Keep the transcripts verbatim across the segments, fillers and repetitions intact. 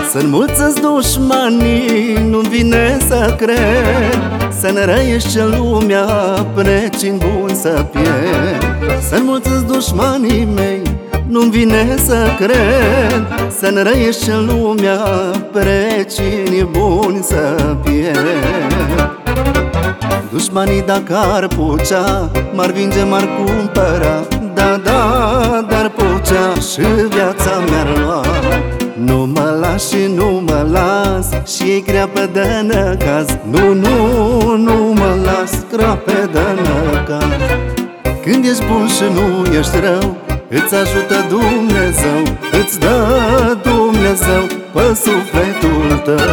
Sunt mulți dușmanii, nu-mi vine să cred, să ne răiești ce lumea precin bun să pierd. Sunt mulți dușmanii mei, nu-mi vine să cred, să ne răiești ce lumea precin bun să pierd. Dușmanii dacă ar pucea, m-ar vinge, m-ar cumpăra, da, da, dar pucea și viața mi-ar lua. Nu mă las și nu mă las, și-i creapă de năcaz. Nu, nu, nu mă las, creapă de năcaz. Când ești bun și nu ești rău, îți ajută Dumnezeu, îți dă Dumnezeu pe sufletul tău.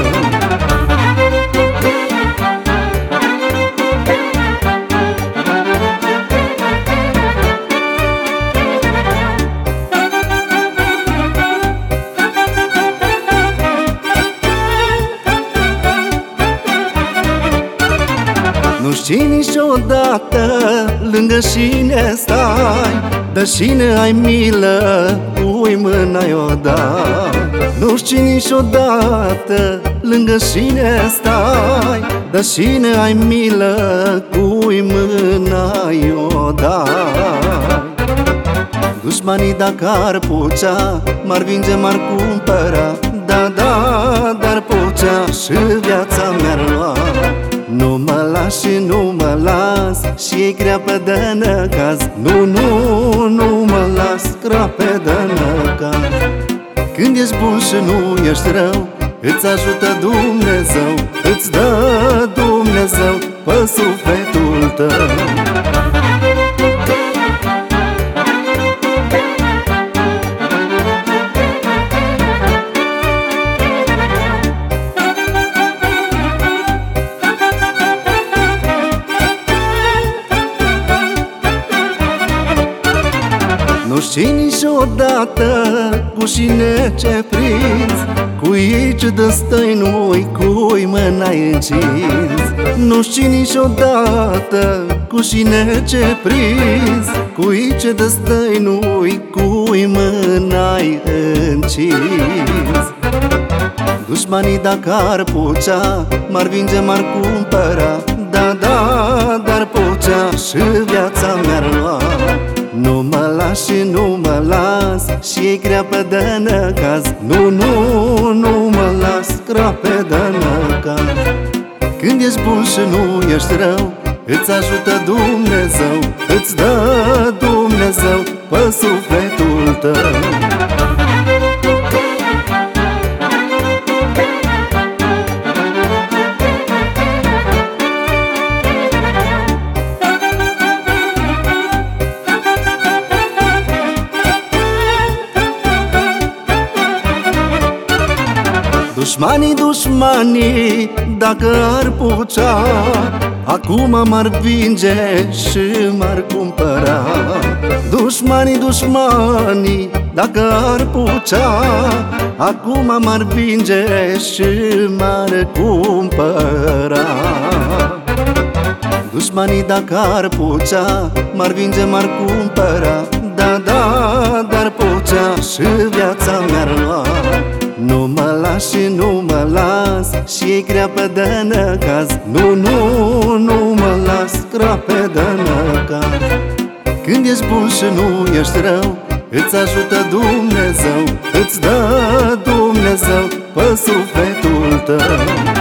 Nu știi niciodată lângă cine stai, de cine ai milă, cui mâna-i o dai. Nu știi niciodată lângă cine stai, de cine ai milă, cui mâna-i o dai. Dușmanii dacă ar pucea, m-ar vinge, m-ar cumpăra, da, da, dar pucea și viața mi-ar lua. Nu mă las și nu mă las, și-i creapă de năcaz. Nu, nu, nu mă las, creapă de năcaz. Când ești bun și nu ești rău, îți ajută Dumnezeu, îți dă Dumnezeu pe sufletul tău. Nu știi niciodată cu cine ce prinzi, cui ce dă stăinui, cui mâna-i încins. Nu știi niciodată cu cine ce prinzi, cui ce dă stăinui, cui mâna-i încins. Dușmanii dacă ar pucea, m-ar vinge, m-ar cumpăra, da, da, dar pucea și viața mi-ar lua. Nu mă las și nu mă las, și-i creapă de năcaz. Nu, nu, nu mă las, creapă de năcaz. Când ești bun și nu ești rău, îți ajută Dumnezeu, îți dă Dumnezeu pe sufletul tău. Dușmanii, dușmanii, dacă ar pucea, acum m-ar vinge și m-ar cumpăra. Dușmanii, dușmanii, dacă ar pucea, acum m-ar vinge și m-ar cumpăra. Dușmanii dacă ar pucea, m-ar vinge, m-ar cumpăra, da, da, dar pucea și viața mi-ar lua. Nu mă las și nu mă las, și-i creapă de năcaz. Nu, nu, nu mă las, creapă de năcaz. Când ești bun și nu ești rău, îți ajută Dumnezeu, îți dă Dumnezeu pe sufletul tău.